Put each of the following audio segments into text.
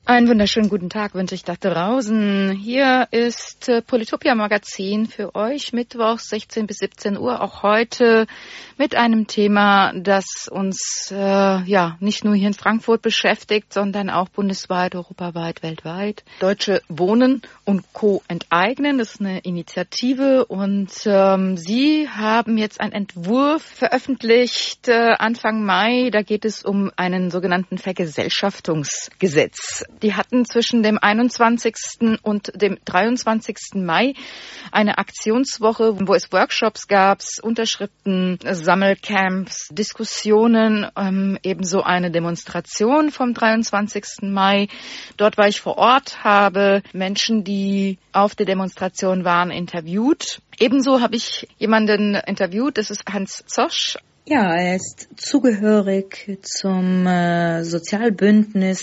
Einen wunderschönen guten Tag wünsche ich da draußen. Hier ist Polytopia Magazin für euch, Mittwochs 16 bis 17 Uhr, auch heute mit einem Thema, das uns nicht nur hier in Frankfurt beschäftigt, sondern auch bundesweit, europaweit, weltweit. Deutsche Wohnen und Co. enteignen, das ist eine Initiative und Sie haben jetzt einen Entwurf veröffentlicht Anfang Mai. Da geht es um einen sogenannten Vergesellschaftungsgesetz. Die hatten zwischen dem 21. und dem 23. Mai eine Aktionswoche, wo es Workshops gab, Unterschriften, Sammelcamps, Diskussionen, ebenso eine Demonstration vom 23. Mai. Dort war ich vor Ort, habe Menschen, die auf der Demonstration waren, interviewt. Ebenso habe ich jemanden interviewt, das ist Hans Zosch. Ja, er ist zugehörig zum Sozialbündnis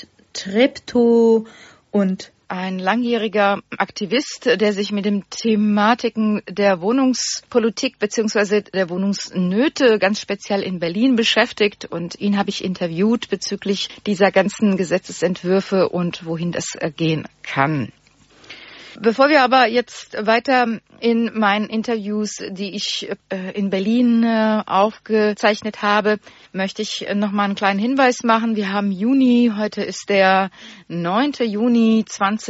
Alt-Treptow und ein langjähriger Aktivist, der sich mit den Thematiken der Wohnungspolitik bzw. der Wohnungsnöte ganz speziell in Berlin beschäftigt. Und ihn habe ich interviewt bezüglich dieser ganzen Gesetzesentwürfe und wohin das gehen kann. Bevor wir aber jetzt weiter in meinen Interviews, die ich in Berlin aufgezeichnet habe, möchte ich noch mal einen kleinen Hinweis machen. Wir haben Juni, heute ist der 9. Juni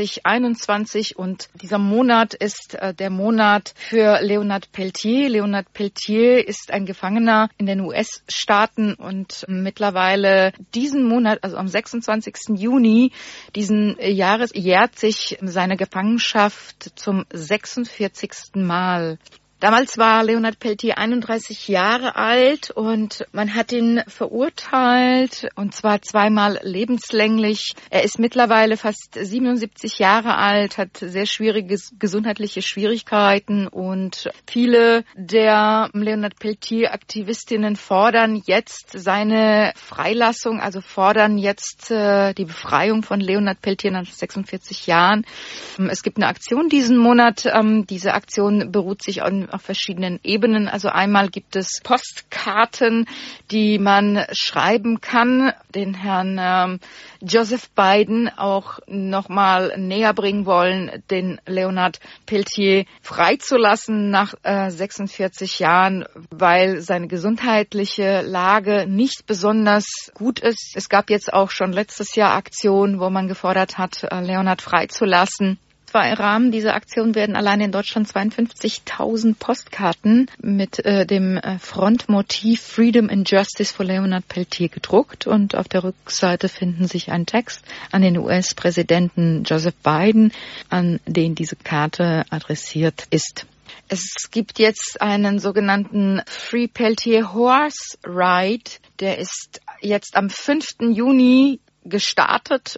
2021 und dieser Monat ist der Monat für Leonard Peltier. Leonard Peltier ist ein Gefangener in den US-Staaten und mittlerweile diesen Monat, also am 26. Juni diesen Jahres, jährt sich seine Gefangenschaft zum 46. Mal. Damals war Leonard Peltier 31 Jahre alt und man hat ihn verurteilt, und zwar zweimal lebenslänglich. Er ist mittlerweile fast 77 Jahre alt, hat sehr schwierige gesundheitliche Schwierigkeiten und viele der Leonard Peltier-Aktivistinnen fordern jetzt seine Freilassung, also fordern jetzt die Befreiung von Leonard Peltier nach 46 Jahren. Es gibt eine Aktion diesen Monat. Diese Aktion beruht sich auf verschiedenen Ebenen. Also einmal gibt es Postkarten, die man schreiben kann, den Herrn Joseph Biden auch nochmal näher bringen wollen, den Leonard Peltier freizulassen nach 46 Jahren, weil seine gesundheitliche Lage nicht besonders gut ist. Es gab jetzt auch schon letztes Jahr Aktionen, wo man gefordert hat, Leonard freizulassen. Im Rahmen dieser Aktion werden allein in Deutschland 52.000 Postkarten mit dem Frontmotiv Freedom and Justice for Leonard Peltier gedruckt. Und auf der Rückseite finden sich ein Text an den US-Präsidenten Joseph Biden, an den diese Karte adressiert ist. Es gibt jetzt einen sogenannten Free Peltier Horse Ride. Der ist jetzt am 5. Juni gestartet.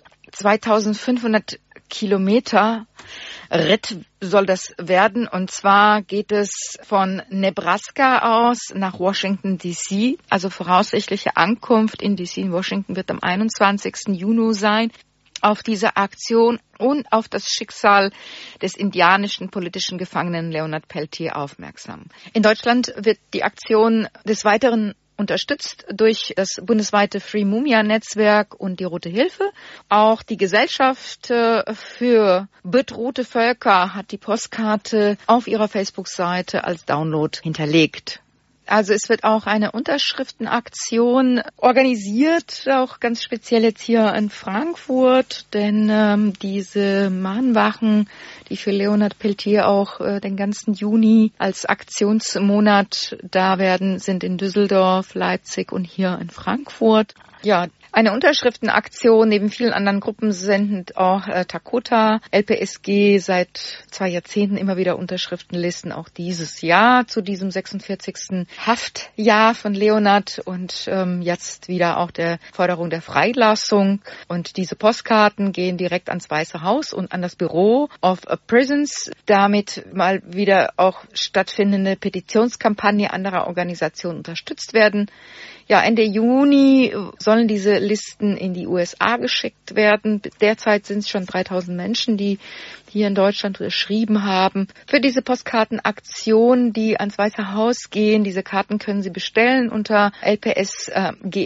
2500 Kilometer Ritt soll das werden, und zwar geht es von Nebraska aus nach Washington D.C., also voraussichtliche Ankunft in D.C. in Washington wird am 21. Juni sein. Auf diese Aktion und auf das Schicksal des indianischen politischen Gefangenen Leonard Peltier aufmerksam. In Deutschland wird die Aktion des Weiteren unterstützt durch das bundesweite Free Mumia-Netzwerk und die Rote Hilfe. Auch die Gesellschaft für bedrohte Völker hat die Postkarte auf ihrer Facebook-Seite als Download hinterlegt. Also es wird auch eine Unterschriftenaktion organisiert, auch ganz speziell jetzt hier in Frankfurt, denn diese Mahnwachen, die für Leonard Peltier auch den ganzen Juni als Aktionsmonat da werden, sind in Düsseldorf, Leipzig und hier in Frankfurt. Ja, eine Unterschriftenaktion neben vielen anderen Gruppen sendet auch Takota, LPSG seit 2 Jahrzehnten immer wieder Unterschriftenlisten, auch dieses Jahr zu diesem 46. Haftjahr von Leonard und jetzt wieder auch der Forderung der Freilassung. Und diese Postkarten gehen direkt ans Weiße Haus und an das Bureau of Prisons, damit mal wieder auch stattfindende Petitionskampagne anderer Organisationen unterstützt werden. Ja, Ende Juni sollen diese Listen in die USA geschickt werden. Derzeit sind es schon 3000 Menschen, die hier in Deutschland unterschrieben haben. Für diese Postkartenaktion, die ans Weiße Haus gehen, diese Karten können Sie bestellen unter lpsgr.de.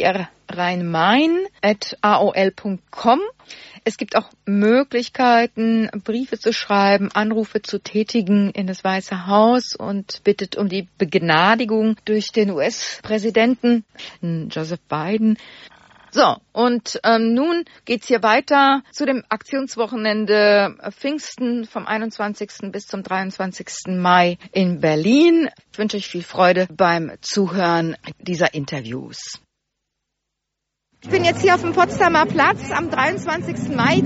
rhein-main@aol.com. Es gibt auch Möglichkeiten, Briefe zu schreiben, Anrufe zu tätigen in das Weiße Haus und bittet um die Begnadigung durch den US-Präsidenten Joseph Biden. So, und nun geht's hier weiter zu dem Aktionswochenende Pfingsten vom 21. bis zum 23. Mai in Berlin. Ich wünsche euch viel Freude beim Zuhören dieser Interviews. Ich bin jetzt hier auf dem Potsdamer Platz am 23. Mai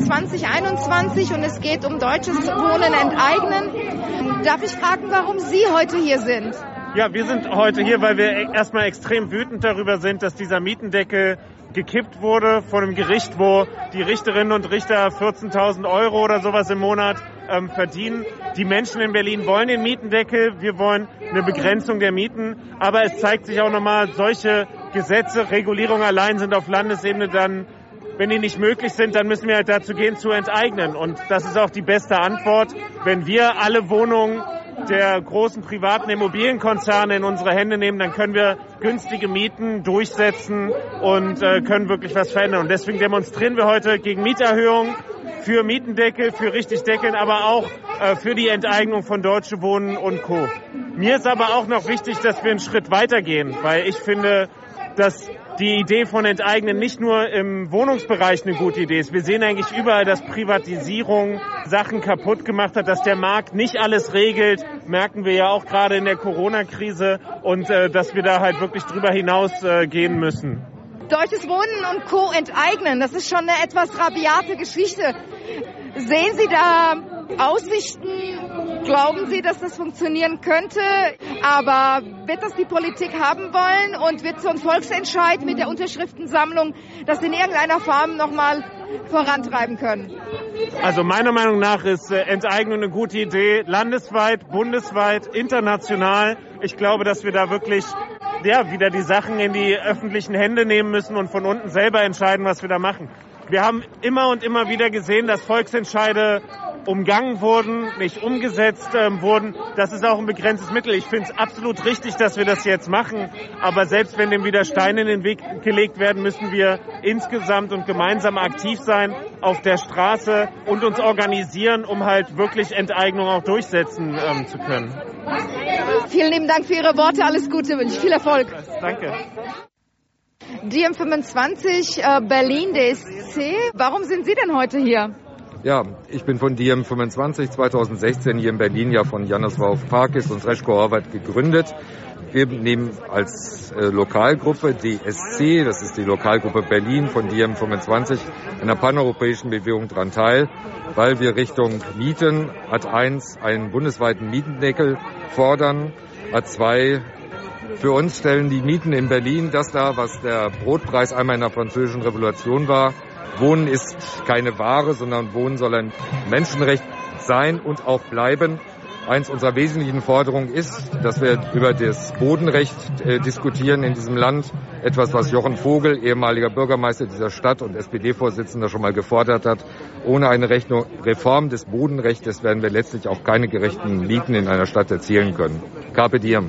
2021 und es geht um deutsches Wohnen enteignen. Darf ich fragen, warum Sie heute hier sind? Ja, wir sind heute hier, weil wir erstmal extrem wütend darüber sind, dass dieser Mietendeckel gekippt wurde von einem Gericht, wo die Richterinnen und Richter 14.000 Euro oder sowas im Monat verdienen. Die Menschen in Berlin wollen den Mietendeckel, wir wollen eine Begrenzung der Mieten, aber es zeigt sich auch nochmal, solche Gesetze, Regulierungen allein sind auf Landesebene dann, wenn die nicht möglich sind, dann müssen wir halt dazu gehen, zu enteignen. Und das ist auch die beste Antwort, wenn wir alle Wohnungen der großen privaten Immobilienkonzerne in unsere Hände nehmen, dann können wir günstige Mieten durchsetzen und können wirklich was verändern. Und deswegen demonstrieren wir heute gegen Mieterhöhungen, für Mietendeckel, für richtig Deckeln, aber auch für die Enteignung von Deutsche Wohnen und Co. Mir ist aber auch noch wichtig, dass wir einen Schritt weitergehen, weil ich finde, dass die Idee von Enteignen nicht nur im Wohnungsbereich eine gute Idee ist. Wir sehen eigentlich überall, dass Privatisierung Sachen kaputt gemacht hat, dass der Markt nicht alles regelt, merken wir ja auch gerade in der Corona-Krise und dass wir da halt wirklich drüber hinaus gehen müssen. Deutsches Wohnen und Co. enteignen, das ist schon eine etwas rabiate Geschichte. Sehen Sie da Aussichten? Glauben Sie, dass das funktionieren könnte? Aber wird das die Politik haben wollen und wird so ein Volksentscheid mit der Unterschriftensammlung das in irgendeiner Form nochmal vorantreiben können? Also meiner Meinung nach ist Enteignung eine gute Idee, landesweit, bundesweit, international. Ich glaube, dass wir da wirklich wieder die Sachen in die öffentlichen Hände nehmen müssen und von unten selber entscheiden, was wir da machen. Wir haben immer und immer wieder gesehen, dass Volksentscheide umgangen wurden, nicht umgesetzt wurden. Das ist auch ein begrenztes Mittel. Ich finde es absolut richtig, dass wir das jetzt machen. Aber selbst wenn dem wieder Steine in den Weg gelegt werden, müssen wir insgesamt und gemeinsam aktiv sein auf der Straße und uns organisieren, um halt wirklich Enteignung auch durchsetzen zu können. Vielen lieben Dank für Ihre Worte. Alles Gute, wünsche ich viel Erfolg. Danke. Diem25 Berlin DSC. Warum sind Sie denn heute hier? Ja, ich bin von Diem25 2016 hier in Berlin, ja von Janos Varoufakis und Srećko Horvat gegründet. Wir nehmen als Lokalgruppe DSC, das ist die Lokalgruppe Berlin von Diem25, einer paneuropäischen Bewegung daran teil, weil wir Richtung Mieten Ad1 einen bundesweiten Mietendeckel fordern, Ad2 für uns stellen die Mieten in Berlin das dar, was der Brotpreis einmal in der Französischen Revolution war. Wohnen ist keine Ware, sondern Wohnen soll ein Menschenrecht sein und auch bleiben. Eins unserer wesentlichen Forderungen ist, dass wir über das Bodenrecht diskutieren in diesem Land. Etwas, was Jochen Vogel, ehemaliger Bürgermeister dieser Stadt und SPD-Vorsitzender, schon mal gefordert hat. Ohne eine Reform des Bodenrechts werden wir letztlich auch keine gerechten Mieten in einer Stadt erzielen können. Carpe diem.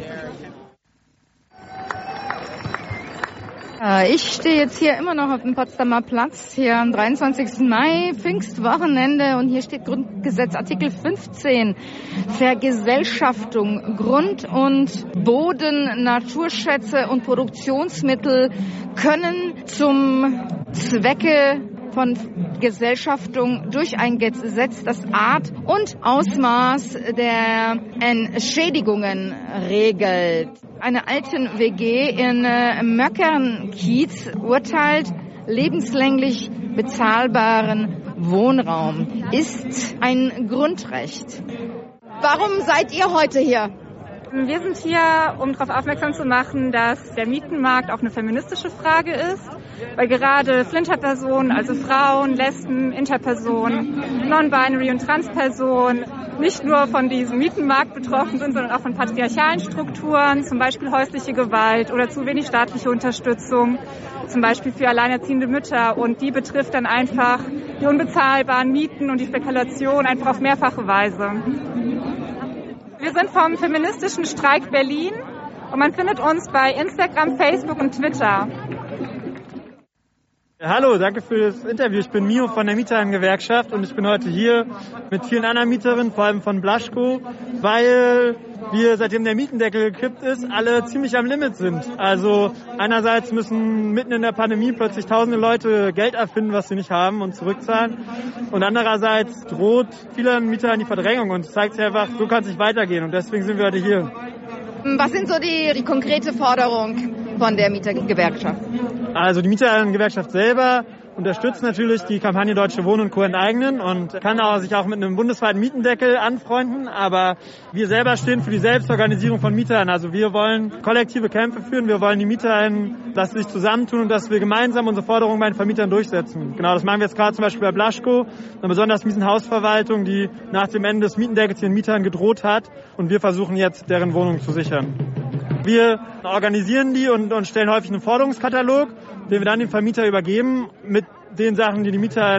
Ich stehe jetzt hier immer noch auf dem Potsdamer Platz, hier am 23. Mai, Pfingstwochenende, und hier steht Grundgesetz Artikel 15, Vergesellschaftung, Grund und Boden, Naturschätze und Produktionsmittel können zum Zwecke von Gesellschaftung durch ein Gesetz das Art und Ausmaß der Entschädigungen regelt. Eine alten WG in Möckernkiez urteilt, lebenslänglich bezahlbaren Wohnraum ist ein Grundrecht. Warum seid ihr heute hier? Wir sind hier, um darauf aufmerksam zu machen, dass der Mietenmarkt auch eine feministische Frage ist, weil gerade Flinterpersonen, also Frauen, Lesben, Interpersonen, Non-Binary und Transpersonen nicht nur von diesem Mietenmarkt betroffen sind, sondern auch von patriarchalen Strukturen, zum Beispiel häusliche Gewalt oder zu wenig staatliche Unterstützung, zum Beispiel für alleinerziehende Mütter. Und die betrifft dann einfach die unbezahlbaren Mieten und die Spekulation einfach auf mehrfache Weise. Wir sind vom Feministischen Streik Berlin und man findet uns bei Instagram, Facebook und Twitter. Hallo, danke für das Interview. Ich bin Mio von der Mieterinnengewerkschaft und ich bin heute hier mit vielen anderen Mieterinnen, vor allem von Blaschko, weil wir, seitdem der Mietendeckel gekippt ist, alle ziemlich am Limit sind. Also einerseits müssen mitten in der Pandemie plötzlich tausende Leute Geld erfinden, was sie nicht haben und zurückzahlen. Und andererseits droht vielen Mietern die Verdrängung und es zeigt sich einfach, so kann es nicht weitergehen und deswegen sind wir heute hier. Was sind so die konkrete Forderung von der Mietergewerkschaft? Also die Mietergewerkschaft selber unterstützt natürlich die Kampagne Deutsche Wohnen und Co. enteignen und kann sich auch mit einem bundesweiten Mietendeckel anfreunden. Aber wir selber stehen für die Selbstorganisierung von Mietern. Also wir wollen kollektive Kämpfe führen. Wir wollen die Mieterinnen, dass sie sich zusammentun und dass wir gemeinsam unsere Forderungen bei den Vermietern durchsetzen. Genau, das machen wir jetzt gerade zum Beispiel bei Blaschko, einer besonders miesen Hausverwaltung, die nach dem Ende des Mietendeckels den Mietern gedroht hat. Und wir versuchen jetzt, deren Wohnungen zu sichern. Wir organisieren die und stellen häufig einen Forderungskatalog, den wir dann dem Vermieter übergeben mit den Sachen, die Mieter,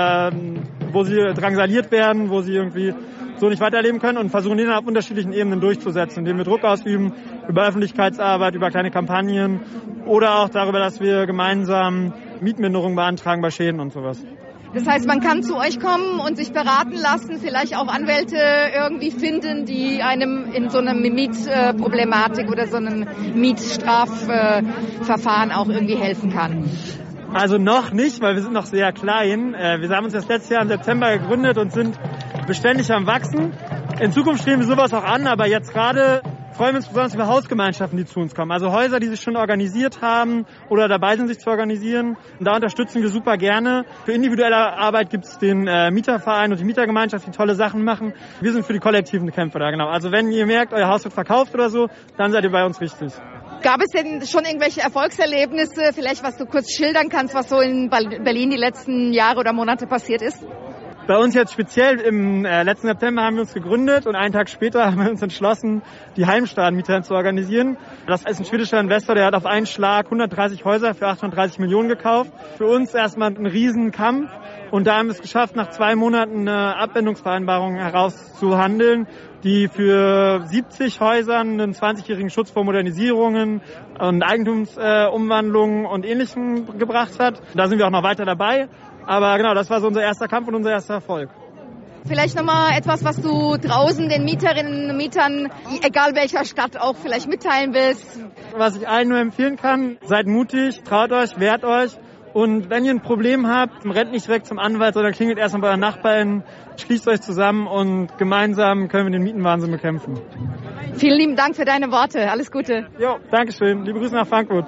wo sie drangsaliert werden, wo sie irgendwie so nicht weiterleben können und versuchen, den auf unterschiedlichen Ebenen durchzusetzen, indem wir Druck ausüben über Öffentlichkeitsarbeit, über kleine Kampagnen oder auch darüber, dass wir gemeinsam Mietminderungen beantragen bei Schäden und sowas. Das heißt, man kann zu euch kommen und sich beraten lassen, vielleicht auch Anwälte irgendwie finden, die einem in so einer Mietproblematik oder so einem Mietstrafverfahren auch irgendwie helfen kann. Also noch nicht, weil wir sind noch sehr klein. Wir haben uns das letztes Jahr im September gegründet und sind beständig am Wachsen. In Zukunft streben wir sowas auch an, aber jetzt gerade freuen wir uns besonders über Hausgemeinschaften, die zu uns kommen. Also Häuser, die sich schon organisiert haben oder dabei sind, sich zu organisieren. Und da unterstützen wir super gerne. Für individuelle Arbeit gibt es den Mieterverein und die Mietergemeinschaft, die tolle Sachen machen. Wir sind für die kollektiven Kämpfe da, genau. Also wenn ihr merkt, euer Haus wird verkauft oder so, dann seid ihr bei uns wichtig. Gab es denn schon irgendwelche Erfolgserlebnisse, vielleicht was du kurz schildern kannst, was so in Berlin die letzten Jahre oder Monate passiert ist? Bei uns jetzt speziell im letzten September haben wir uns gegründet und einen Tag später haben wir uns entschlossen, die Heimstraßenmieter zu organisieren. Das ist ein schwedischer Investor, der hat auf einen Schlag 130 Häuser für 830 Millionen gekauft. Für uns erstmal ein Riesenkampf und da haben wir es geschafft, nach 2 Monaten eine Abwendungsvereinbarung herauszuhandeln, die für 70 Häusern einen 20-jährigen Schutz vor Modernisierungen und Eigentumsumwandlungen und Ähnlichem gebracht hat. Da sind wir auch noch weiter dabei. Aber genau, das war so unser erster Kampf und unser erster Erfolg. Vielleicht nochmal etwas, was du draußen den Mieterinnen und Mietern, egal welcher Stadt, auch vielleicht mitteilen willst. Was ich allen nur empfehlen kann, seid mutig, traut euch, wehrt euch. Und wenn ihr ein Problem habt, rennt nicht direkt zum Anwalt, sondern klingelt erstmal bei euren Nachbarn, schließt euch zusammen und gemeinsam können wir den Mietenwahnsinn bekämpfen. Vielen lieben Dank für deine Worte. Alles Gute. Jo, Dankeschön. Liebe Grüße nach Frankfurt.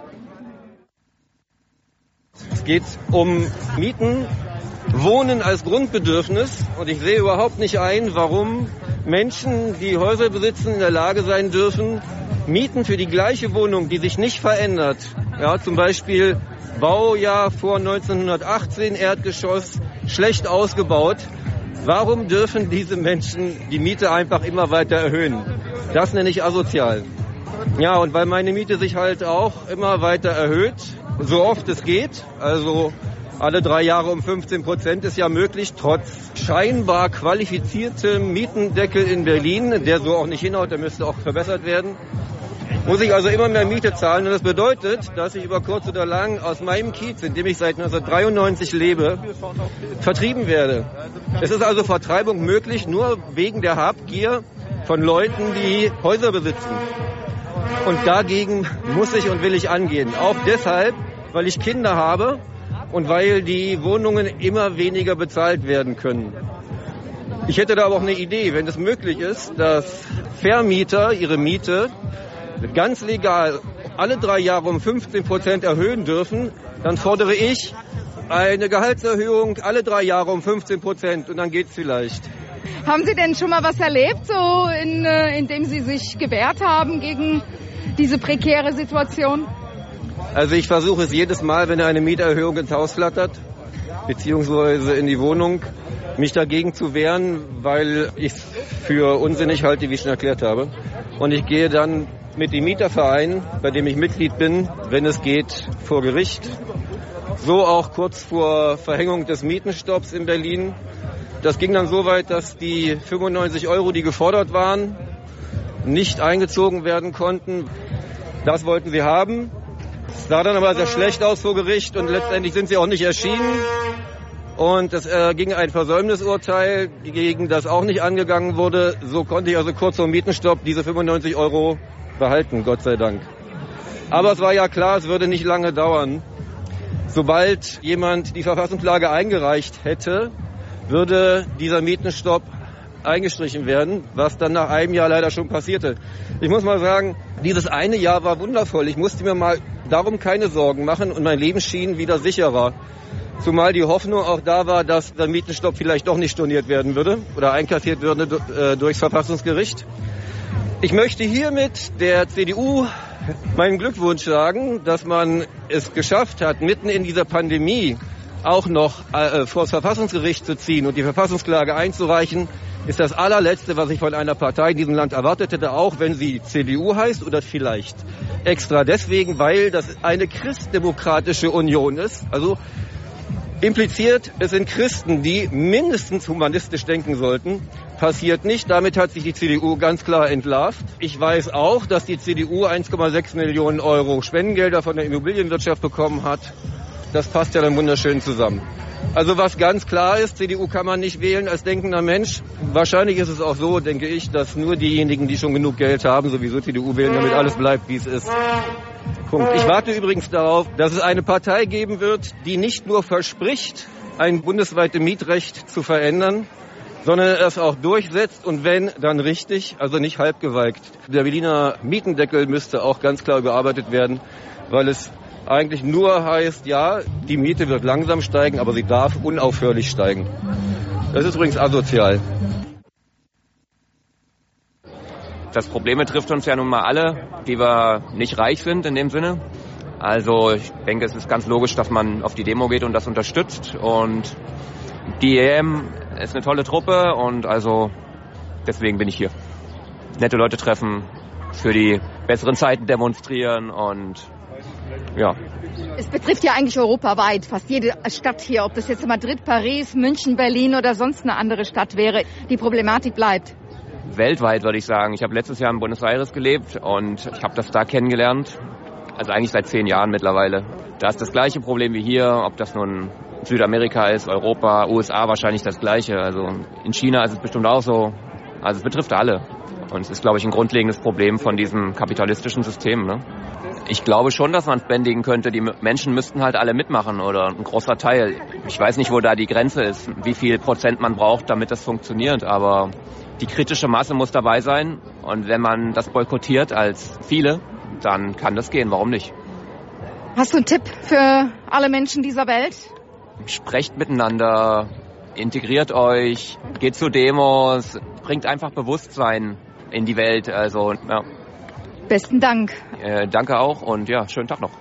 Es geht um Mieten, Wohnen als Grundbedürfnis und ich sehe überhaupt nicht ein, warum Menschen, die Häuser besitzen, in der Lage sein dürfen, Mieten für die gleiche Wohnung, die sich nicht verändert, ja, zum Beispiel Baujahr vor 1918, Erdgeschoss, schlecht ausgebaut, warum dürfen diese Menschen die Miete einfach immer weiter erhöhen? Das nenne ich asozial. Ja, und weil meine Miete sich halt auch immer weiter erhöht, so oft es geht, also alle 3 Jahre um 15% ist ja möglich, trotz scheinbar qualifiziertem Mietendeckel in Berlin, der so auch nicht hinhaut, der müsste auch verbessert werden, muss ich also immer mehr Miete zahlen. Und das bedeutet, dass ich über kurz oder lang aus meinem Kiez, in dem ich seit 1993 lebe, vertrieben werde. Es ist also Vertreibung möglich, nur wegen der Habgier von Leuten, die Häuser besitzen. Und dagegen muss ich und will ich angehen. Auch deshalb, weil ich Kinder habe und weil die Wohnungen immer weniger bezahlt werden können. Ich hätte da aber auch eine Idee, wenn es möglich ist, dass Vermieter ihre Miete ganz legal alle 3 Jahre um 15% erhöhen dürfen, dann fordere ich eine Gehaltserhöhung alle 3 Jahre um 15% und dann geht's vielleicht. Haben Sie denn schon mal was erlebt, so in dem Sie sich gewehrt haben gegen diese prekäre Situation? Also ich versuche es jedes Mal, wenn eine Mieterhöhung ins Haus flattert, beziehungsweise in die Wohnung, mich dagegen zu wehren, weil ich es für unsinnig halte, wie ich schon erklärt habe. Und ich gehe dann mit dem Mieterverein, bei dem ich Mitglied bin, wenn es geht, vor Gericht. So auch kurz vor Verhängung des Mietenstopps in Berlin. Das ging dann so weit, dass die 95 €, die gefordert waren, nicht eingezogen werden konnten. Das wollten sie haben. Es sah dann aber sehr schlecht aus vor Gericht und letztendlich sind sie auch nicht erschienen. Und es ging ein Versäumnisurteil, gegen das auch nicht angegangen wurde. So konnte ich also kurz vor Mietenstopp diese 95 € behalten, Gott sei Dank. Aber es war ja klar, es würde nicht lange dauern. Sobald jemand die Verfassungsklage eingereicht hätte, würde dieser Mietenstopp eingestrichen werden, was dann nach einem Jahr leider schon passierte. Ich muss mal sagen, dieses eine Jahr war wundervoll. Ich musste mir mal darum keine Sorgen machen und mein Leben schien wieder sicherer. Zumal die Hoffnung auch da war, dass der Mietenstopp vielleicht doch nicht storniert werden würde oder einkassiert würde durchs Verfassungsgericht. Ich möchte hiermit der CDU meinen Glückwunsch sagen, dass man es geschafft hat, mitten in dieser Pandemie auch noch vor das Verfassungsgericht zu ziehen und die Verfassungsklage einzureichen, ist das allerletzte, was ich von einer Partei in diesem Land erwartet hätte, auch wenn sie CDU heißt oder vielleicht extra deswegen, weil das eine christdemokratische Union ist. Also impliziert, es sind Christen, die mindestens humanistisch denken sollten. Passiert nicht. Damit hat sich die CDU ganz klar entlarvt. Ich weiß auch, dass die CDU 1,6 Millionen € Spendengelder von der Immobilienwirtschaft bekommen hat. Das passt ja dann wunderschön zusammen. Also was ganz klar ist, CDU kann man nicht wählen als denkender Mensch. Wahrscheinlich ist es auch so, denke ich, dass nur diejenigen, die schon genug Geld haben, sowieso CDU wählen, damit alles bleibt, wie es ist. Punkt. Ich warte übrigens darauf, dass es eine Partei geben wird, die nicht nur verspricht, ein bundesweites Mietrecht zu verändern, sondern es auch durchsetzt und wenn, dann richtig, also nicht halbgeweigt. Der Berliner Mietendeckel müsste auch ganz klar überarbeitet werden, weil es eigentlich nur heißt, ja, die Miete wird langsam steigen, aber sie darf unaufhörlich steigen. Das ist übrigens asozial. Das Problem betrifft uns ja nun mal alle, die wir nicht reich sind in dem Sinne. Also ich denke, es ist ganz logisch, dass man auf die Demo geht und das unterstützt. Und die EM ist eine tolle Truppe und also deswegen bin ich hier. Nette Leute treffen, für die besseren Zeiten demonstrieren und ja. Es betrifft ja eigentlich europaweit, fast jede Stadt hier, ob das jetzt Madrid, Paris, München, Berlin oder sonst eine andere Stadt wäre. Die Problematik bleibt. Weltweit würde ich sagen. Ich habe letztes Jahr in Buenos Aires gelebt und ich habe das da kennengelernt. Also eigentlich seit 10 Jahren mittlerweile. Da ist das gleiche Problem wie hier, ob das nun Südamerika ist, Europa, USA wahrscheinlich das gleiche. Also in China ist es bestimmt auch so. Also es betrifft alle. Und es ist, glaube ich, ein grundlegendes Problem von diesem kapitalistischen System, ne? Ich glaube schon, dass man es bändigen könnte. Die Menschen müssten halt alle mitmachen oder ein großer Teil. Ich weiß nicht, wo da die Grenze ist, wie viel Prozent man braucht, damit das funktioniert. Aber die kritische Masse muss dabei sein. Und wenn man das boykottiert als viele, dann kann das gehen. Warum nicht? Hast du einen Tipp für alle Menschen dieser Welt? Sprecht miteinander, integriert euch, geht zu Demos, bringt einfach Bewusstsein in die Welt. Also, ja. Besten Dank. Danke auch und ja, schönen Tag noch.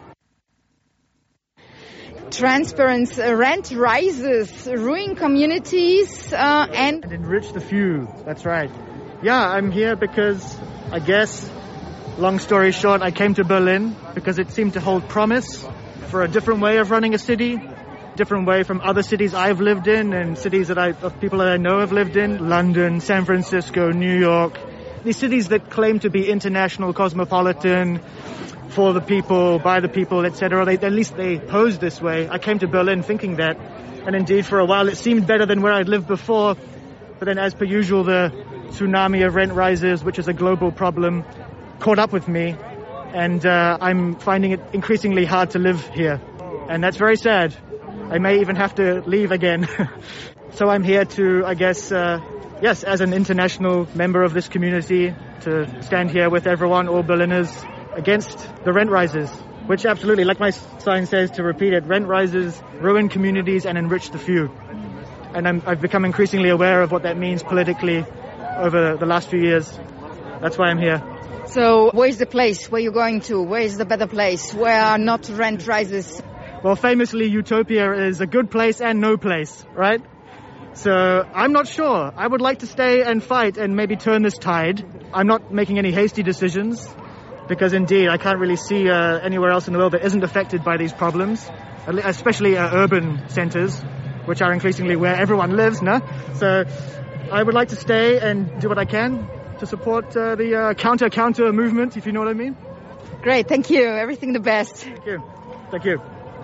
Transparency, rent rises, ruin communities and enrich the few. That's right. Yeah, I'm here because I guess, long story short, I came to Berlin because it seemed to hold promise for a different way of running a city, different way from other cities I've lived in and cities of people that I know have lived in, London, San Francisco, New York. These cities that claim to be international, cosmopolitan, for the people, by the people, etc. At least they pose this way. I came to Berlin thinking that, and indeed for a while it seemed better than where I'd lived before. But then as per usual, the tsunami of rent rises, which is a global problem, caught up with me. And I'm finding it increasingly hard to live here. And that's very sad. I may even have to leave again. So I'm here to, I guess, yes, as an international member of this community, to stand here with everyone, all Berliners, against the rent rises, which absolutely, like my sign says, to repeat it, rent rises ruin communities and enrich the few. And I've become increasingly aware of what that means politically over the last few years. That's why I'm here. So where's the place where you're going to? Where is the better place where not rent rises? Well, famously, utopia is a good place and no place, right? So I'm not sure. I would like to stay and fight and maybe turn this tide. I'm not making any hasty decisions because indeed I can't really see anywhere else in the world that isn't affected by these problems, especially urban centers, which are increasingly where everyone lives, no? So I would like to stay and do what I can to support the counter movement, if you know what I mean. Great, thank you. Everything the best. Thank you. Thank you.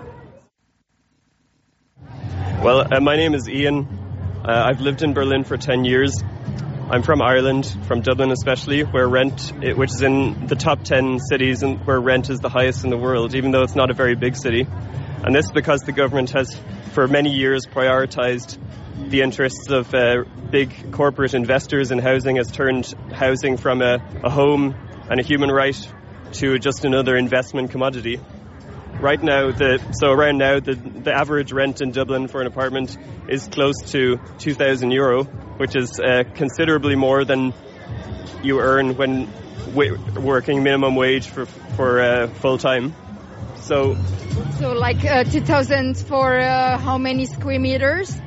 Well, my name is Ian. I've lived in Berlin for 10 years. I'm from Ireland, from Dublin especially, where which is in the top 10 cities and where rent is the highest in the world, even though it's not a very big city. And this is because the government has, for many years, prioritized the interests of big corporate investors in housing, has turned housing from a home and a human right to just another investment commodity. Right now, around now, the average rent in Dublin for an apartment is close to €2,000, which is considerably more than you earn when working minimum wage for full time. So like 2,000 for how many square meters?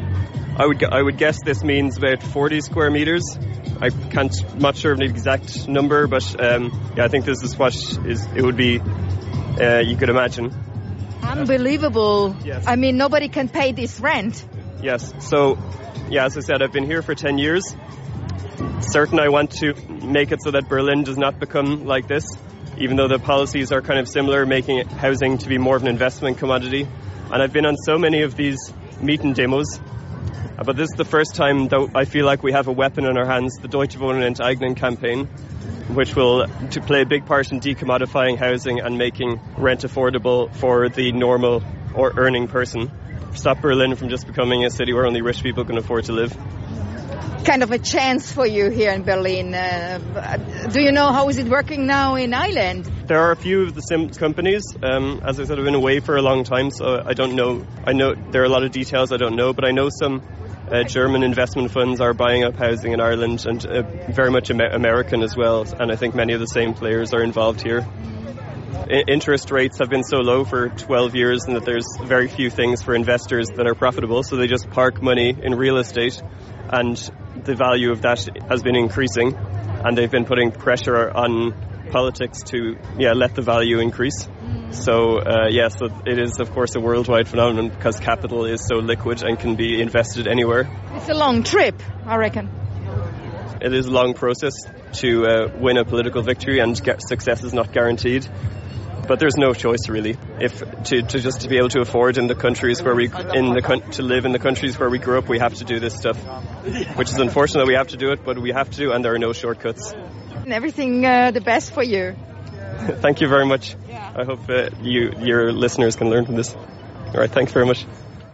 I would guess this means about 40 square meters. I'm not sure of the exact number, but I think this is what it would be. You could imagine. Unbelievable. Yes. I mean, nobody can pay this rent. Yes. So, as I said, I've been here for 10 years. Certain I want to make it so that Berlin does not become like this, even though the policies are kind of similar, making housing to be more of an investment commodity. And I've been on so many of these Mietendemos. But this is the first time that I feel like we have a weapon in our hands, the Deutsche Wohnen enteignen campaign, which will to play a big part in decommodifying housing and making rent affordable for the normal or earning person. Stop Berlin from just becoming a city where only rich people can afford to live. Kind of a chance for you here in Berlin. Do you know how is it working now in Ireland? There are a few of the companies. As I said, I've been away for a long time, so I don't know. I know there are a lot of details I don't know, but I know some German investment funds are buying up housing in Ireland, and very much American as well. And I think many of the same players are involved here. Interest rates have been so low for 12 years and that there's very few things for investors that are profitable, so they just park money in real estate, and the value of that has been increasing, and they've been putting pressure on politics to let the value increase. So so it is of course a worldwide phenomenon because capital is so liquid and can be invested anywhere. It's a long trip, I reckon. It is a long process to win a political victory, and success is not guaranteed. But there's no choice really. To be able to afford in the countries where to live in the countries where we grew up, we have to do this stuff, which is unfortunate. We have to do it, but we have to, and there are no shortcuts. And everything the best for you. Thank you very much. Yeah. I hope your listeners can learn from this. All right, thanks very much.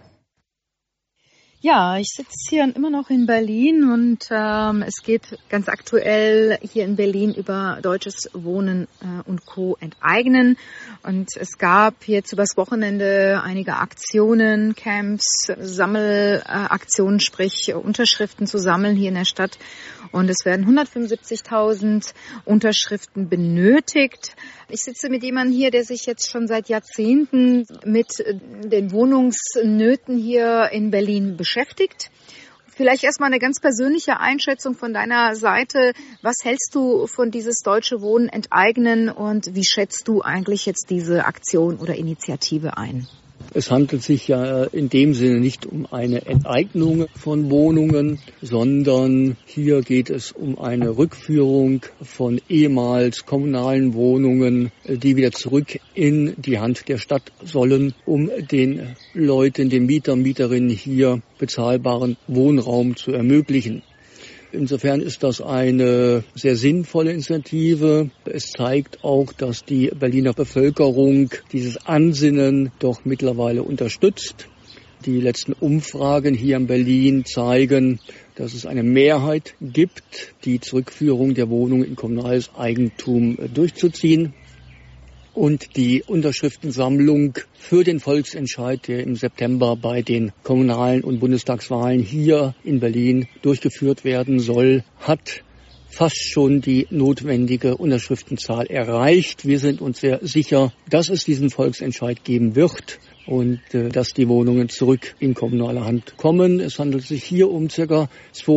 Ja, ich sitze hier immer noch in Berlin und es geht ganz aktuell hier in Berlin über deutsches Wohnen und Co. enteignen. Und es gab jetzt übers Wochenende einige Aktionen, Camps, Sammelaktionen, sprich Unterschriften zu sammeln hier in der Stadt. Und es werden 175.000 Unterschriften benötigt. Ich sitze mit jemandem hier, der sich jetzt schon seit Jahrzehnten mit den Wohnungsnöten hier in Berlin beschäftigt. Vielleicht erstmal eine ganz persönliche Einschätzung von deiner Seite. Was hältst du von dieses deutsche Wohnen enteignen und wie schätzt du eigentlich jetzt diese Aktion oder Initiative ein? Es handelt sich ja in dem Sinne nicht um eine Enteignung von Wohnungen, sondern hier geht es um eine Rückführung von ehemals kommunalen Wohnungen, die wieder zurück in die Hand der Stadt sollen, um den Leuten, den Mietern, Mieterinnen hier bezahlbaren Wohnraum zu ermöglichen. Insofern ist das eine sehr sinnvolle Initiative. Es zeigt auch, dass die Berliner Bevölkerung dieses Ansinnen doch mittlerweile unterstützt. Die letzten Umfragen hier in Berlin zeigen, dass es eine Mehrheit gibt, die Zurückführung der Wohnungen in kommunales Eigentum durchzuziehen. Und die Unterschriftensammlung für den Volksentscheid, der im September bei den kommunalen und Bundestagswahlen hier in Berlin durchgeführt werden soll, hat fast schon die notwendige Unterschriftenzahl erreicht. Wir sind uns sehr sicher, dass es diesen Volksentscheid geben wird und dass die Wohnungen zurück in kommunale Hand kommen. Es handelt sich hier um ca.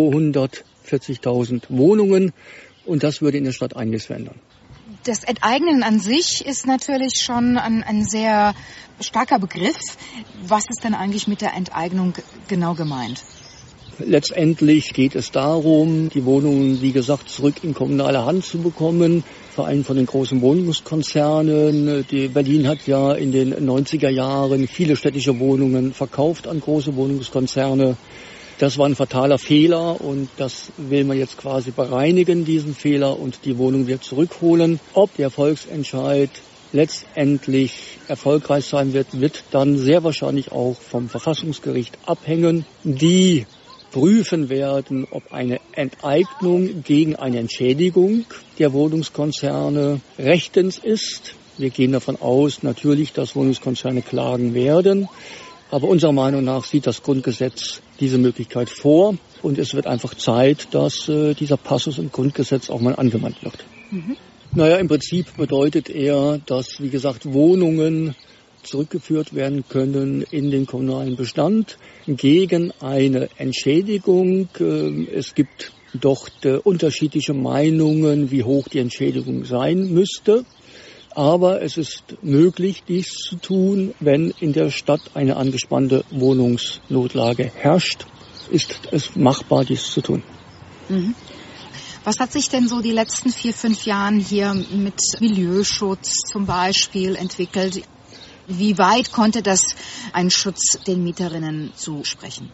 240.000 Wohnungen und das würde in der Stadt einiges verändern. Das Enteignen an sich ist natürlich schon ein sehr starker Begriff. Was ist denn eigentlich mit der Enteignung genau gemeint? Letztendlich geht es darum, die Wohnungen, wie gesagt, zurück in kommunale Hand zu bekommen, vor allem von den großen Wohnungskonzernen. Berlin hat ja in den 90er Jahren viele städtische Wohnungen verkauft an große Wohnungskonzerne. Das war ein fataler Fehler und das will man jetzt quasi bereinigen, diesen Fehler, und die Wohnung wieder zurückholen. Ob der Volksentscheid letztendlich erfolgreich sein wird, wird dann sehr wahrscheinlich auch vom Verfassungsgericht abhängen. Die prüfen werden, ob eine Enteignung gegen eine Entschädigung der Wohnungskonzerne rechtens ist. Wir gehen davon aus, natürlich, dass Wohnungskonzerne klagen werden. Aber unserer Meinung nach sieht das Grundgesetz diese Möglichkeit vor. Und es wird einfach Zeit, dass dieser Passus im Grundgesetz auch mal angewandt wird. Mhm. Naja, im Prinzip bedeutet er, dass, wie gesagt, Wohnungen zurückgeführt werden können in den kommunalen Bestand gegen eine Entschädigung. Es gibt dort unterschiedliche Meinungen, wie hoch die Entschädigung sein müsste. Aber es ist möglich, dies zu tun, wenn in der Stadt eine angespannte Wohnungsnotlage herrscht. Ist es machbar, dies zu tun. Mhm. Was hat sich denn so die letzten 4-5 Jahren hier mit Milieuschutz zum Beispiel entwickelt? Wie weit konnte das einen Schutz den Mieterinnen zusprechen?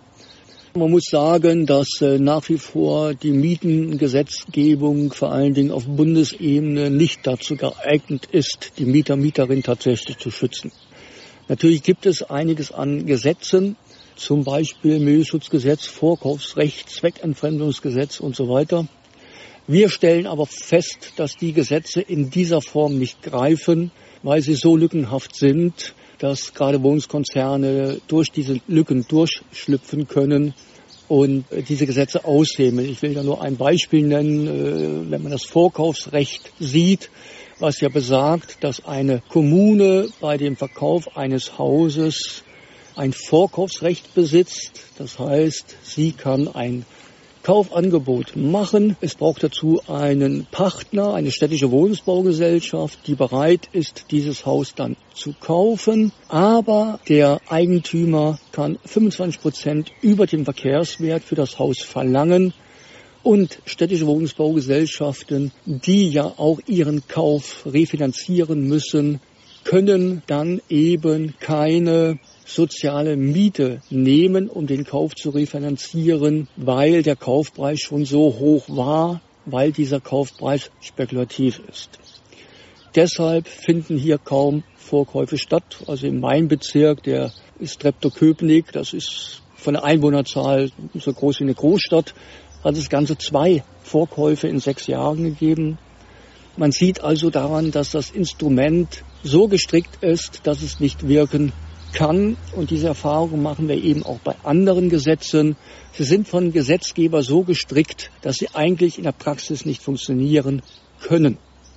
Man muss sagen, dass nach wie vor die Mietengesetzgebung vor allen Dingen auf Bundesebene nicht dazu geeignet ist, die Mieter, Mieterinnen tatsächlich zu schützen. Natürlich gibt es einiges an Gesetzen, zum Beispiel Milieuschutzgesetz, Vorkaufsrecht, Zweckentfremdungsgesetz und so weiter. Wir stellen aber fest, dass die Gesetze in dieser Form nicht greifen, weil sie so lückenhaft sind, dass gerade Wohnungskonzerne durch diese Lücken durchschlüpfen können und diese Gesetze aushebeln. Ich will da nur ein Beispiel nennen, wenn man das Vorkaufsrecht sieht, was ja besagt, dass eine Kommune bei dem Verkauf eines Hauses ein Vorkaufsrecht besitzt. Das heißt, sie kann ein Kaufangebot machen. Es braucht dazu einen Partner, eine städtische Wohnungsbaugesellschaft, die bereit ist, dieses Haus dann zu kaufen. Aber der Eigentümer kann 25% über den Verkehrswert für das Haus verlangen. Und städtische Wohnungsbaugesellschaften, die ja auch ihren Kauf refinanzieren müssen, können dann eben keine soziale Miete nehmen, um den Kauf zu refinanzieren, weil der Kaufpreis schon so hoch war, weil dieser Kaufpreis spekulativ ist. Deshalb finden hier kaum Vorkäufe statt. Also in meinem Bezirk, der ist Treptow-Köpenick, das ist von der Einwohnerzahl so groß wie eine Großstadt, hat es ganze 2 Vorkäufe in 6 Jahren gegeben. Man sieht also daran, dass das Instrument so gestrickt ist, dass es nicht wirken kann. Und diese Erfahrung machen wir eben auch bei anderen Gesetzen. Sie sind von Gesetzgeber so gestrickt, dass sie eigentlich in der Praxis nicht funktionieren können.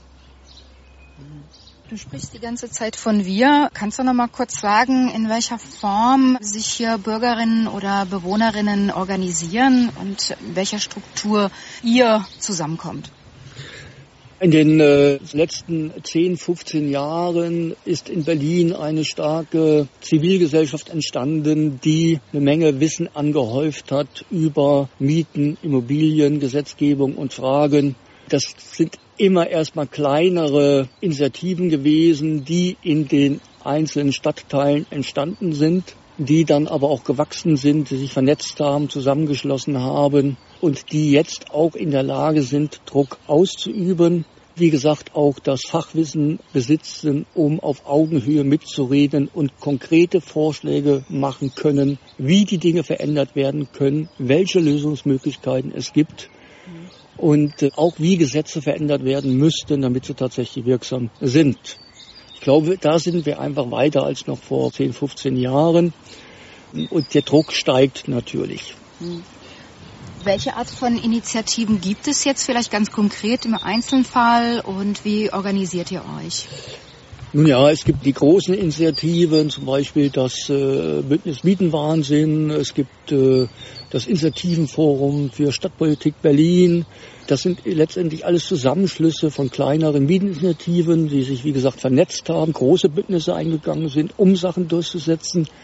Du sprichst die ganze Zeit von wir. Kannst du noch mal kurz sagen, in welcher Form sich hier Bürgerinnen oder Bewohnerinnen organisieren und in welcher Struktur ihr zusammenkommt? In den letzten 10, 15 Jahren ist in Berlin eine starke Zivilgesellschaft entstanden, die eine Menge Wissen angehäuft hat über Mieten, Immobilien, Gesetzgebung und Fragen. Das sind immer erstmal kleinere Initiativen gewesen, die in den einzelnen Stadtteilen entstanden sind, die dann aber auch gewachsen sind, die sich vernetzt haben, zusammengeschlossen haben und die jetzt auch in der Lage sind, Druck auszuüben. Wie gesagt, auch das Fachwissen besitzen, um auf Augenhöhe mitzureden und konkrete Vorschläge machen können, wie die Dinge verändert werden können, welche Lösungsmöglichkeiten es gibt und auch wie Gesetze verändert werden müssten, damit sie tatsächlich wirksam sind. Ich glaube, da sind wir einfach weiter als noch vor 10, 15 Jahren und der Druck steigt natürlich. Welche Art von Initiativen gibt es jetzt vielleicht ganz konkret im Einzelfall und wie organisiert ihr euch? Nun ja, es gibt die großen Initiativen, zum Beispiel das Bündnis Mietenwahnsinn, es gibt das Initiativenforum für Stadtpolitik Berlin. Das sind letztendlich alles Zusammenschlüsse von kleineren Mieteninitiativen, die sich, wie gesagt, vernetzt haben, große Bündnisse eingegangen sind, um Sachen durchzusetzen.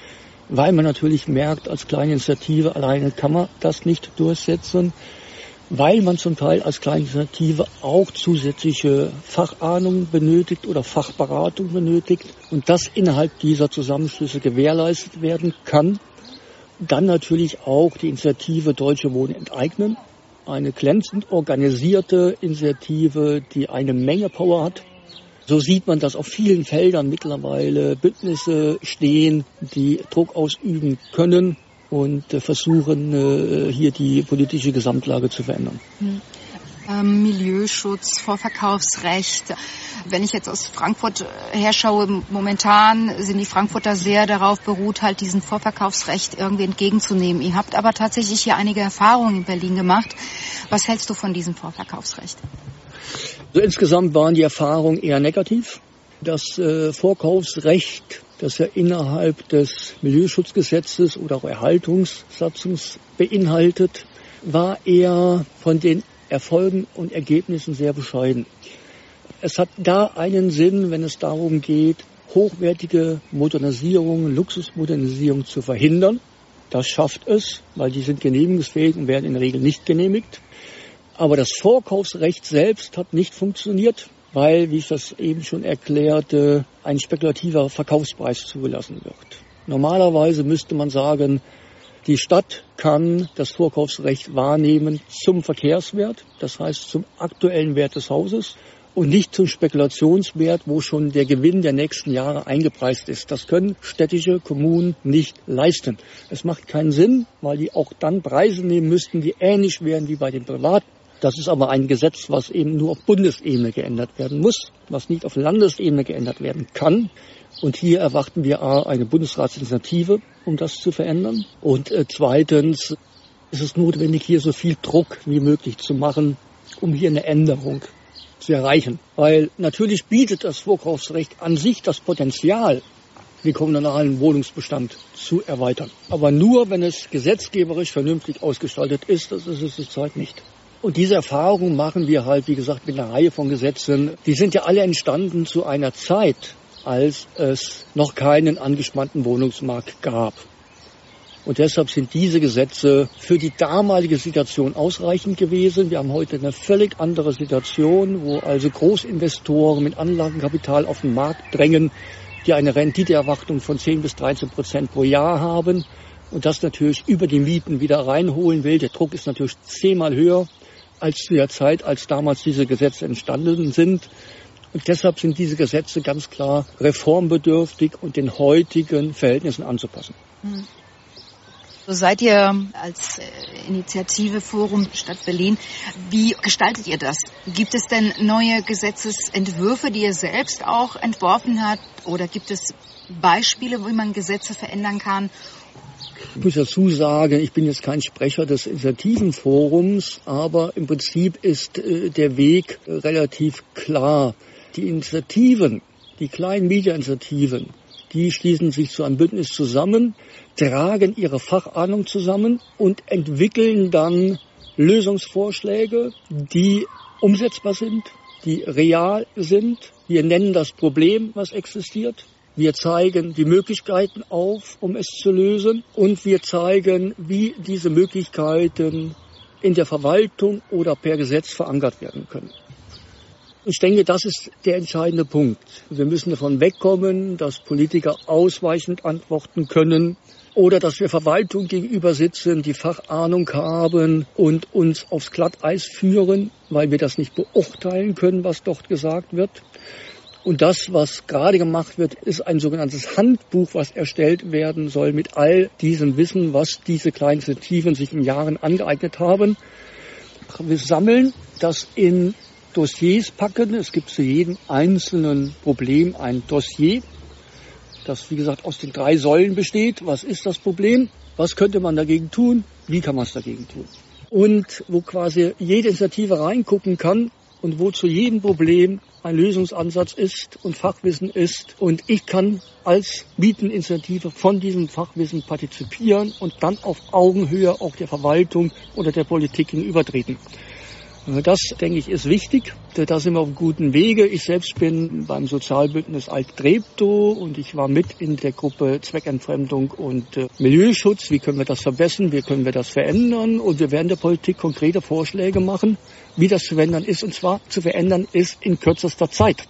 weil man natürlich merkt, als kleine Initiative alleine kann man das nicht durchsetzen, weil man zum Teil als kleine Initiative auch zusätzliche Fachahnung benötigt oder Fachberatung benötigt und das innerhalb dieser Zusammenschlüsse gewährleistet werden kann. Dann natürlich auch die Initiative Deutsche Wohnen enteignen, eine glänzend organisierte Initiative, die eine Menge Power hat. So sieht man, dass auf vielen Feldern mittlerweile Bündnisse stehen, die Druck ausüben können und versuchen, hier die politische Gesamtlage zu verändern. Milieuschutz, Vorverkaufsrecht. Wenn ich jetzt aus Frankfurt herschaue, momentan sind die Frankfurter sehr darauf beruht, halt diesen Vorverkaufsrecht irgendwie entgegenzunehmen. Ihr habt aber tatsächlich hier einige Erfahrungen in Berlin gemacht. Was hältst du von diesem Vorverkaufsrecht? Also insgesamt waren die Erfahrungen eher negativ. Das Vorkaufsrecht, das ja innerhalb des Milieuschutzgesetzes oder auch Erhaltungssatzungs beinhaltet, war eher von den Erfolgen und Ergebnissen sehr bescheiden. Es hat da einen Sinn, wenn es darum geht, hochwertige Modernisierung, Luxusmodernisierung zu verhindern. Das schafft es, weil die sind genehmigungsfähig und werden in der Regel nicht genehmigt. Aber das Vorkaufsrecht selbst hat nicht funktioniert, weil, wie ich das eben schon erklärte, ein spekulativer Verkaufspreis zugelassen wird. Normalerweise müsste man sagen, die Stadt kann das Vorkaufsrecht wahrnehmen zum Verkehrswert, das heißt zum aktuellen Wert des Hauses und nicht zum Spekulationswert, wo schon der Gewinn der nächsten Jahre eingepreist ist. Das können städtische Kommunen nicht leisten. Es macht keinen Sinn, weil die auch dann Preise nehmen müssten, die ähnlich wären wie bei den Privaten. Das ist aber ein Gesetz, was eben nur auf Bundesebene geändert werden muss, was nicht auf Landesebene geändert werden kann. Und hier erwarten wir eine Bundesratsinitiative, um das zu verändern. Und zweitens ist es notwendig, hier so viel Druck wie möglich zu machen, um hier eine Änderung zu erreichen. Weil natürlich bietet das Vorkaufsrecht an sich das Potenzial, den kommunalen Wohnungsbestand zu erweitern. Aber nur, wenn es gesetzgeberisch vernünftig ausgestaltet ist, das ist es zurzeit nicht. Und diese Erfahrung machen wir halt, wie gesagt, mit einer Reihe von Gesetzen. Die sind ja alle entstanden zu einer Zeit, als es noch keinen angespannten Wohnungsmarkt gab. Und deshalb sind diese Gesetze für die damalige Situation ausreichend gewesen. Wir haben heute eine völlig andere Situation, wo also Großinvestoren mit Anlagenkapital auf den Markt drängen, die eine Renditeerwartung von 10-13% pro Jahr haben und das natürlich über die Mieten wieder reinholen will. Der Druck ist natürlich 10-mal höher als zu der Zeit, als damals diese Gesetze entstanden sind. Und deshalb sind diese Gesetze ganz klar reformbedürftig und den heutigen Verhältnissen anzupassen. So seid ihr als Initiative Forum Stadt Berlin. Wie gestaltet ihr das? Gibt es denn neue Gesetzesentwürfe, die ihr selbst auch entworfen habt? Oder gibt es Beispiele, wie man Gesetze verändern kann? Ich muss dazu sagen, ich bin jetzt kein Sprecher des Initiativenforums, aber im Prinzip ist der Weg relativ klar. Die Initiativen, die kleinen Medieninitiativen, die schließen sich zu einem Bündnis zusammen, tragen ihre Fachahnung zusammen und entwickeln dann Lösungsvorschläge, die umsetzbar sind, die real sind. Wir nennen das Problem, was existiert. Wir zeigen die Möglichkeiten auf, um es zu lösen. Und wir zeigen, wie diese Möglichkeiten in der Verwaltung oder per Gesetz verankert werden können. Ich denke, das ist der entscheidende Punkt. Wir müssen davon wegkommen, dass Politiker ausweichend antworten können oder dass wir Verwaltung gegenüber sitzen, die Fachahnung haben und uns aufs Glatteis führen, weil wir das nicht beurteilen können, was dort gesagt wird. Und das, was gerade gemacht wird, ist ein sogenanntes Handbuch, was erstellt werden soll mit all diesem Wissen, was diese kleinen Initiativen sich in Jahren angeeignet haben. Wir sammeln das in Dossiers packen. Es gibt zu jedem einzelnen Problem ein Dossier, das, wie gesagt, aus den 3 Säulen besteht. Was ist das Problem? Was könnte man dagegen tun? Wie kann man es dagegen tun? Und wo quasi jede Initiative reingucken kann und wo zu jedem Problem ein Lösungsansatz ist und Fachwissen ist. Und ich kann als Mieteninitiative von diesem Fachwissen partizipieren und dann auf Augenhöhe auch der Verwaltung oder der Politik gegenübertreten. Das, denke ich, ist wichtig. Da sind wir auf einem guten Wege. Ich selbst bin beim Sozialbündnis Alt-Treptow und ich war mit in der Gruppe Zweckentfremdung und Milieuschutz. Wie können wir das verbessern? Wie können wir das verändern? Und wir werden der Politik konkrete Vorschläge machen, wie das zu verändern ist. Und zwar zu verändern ist in kürzester Zeit.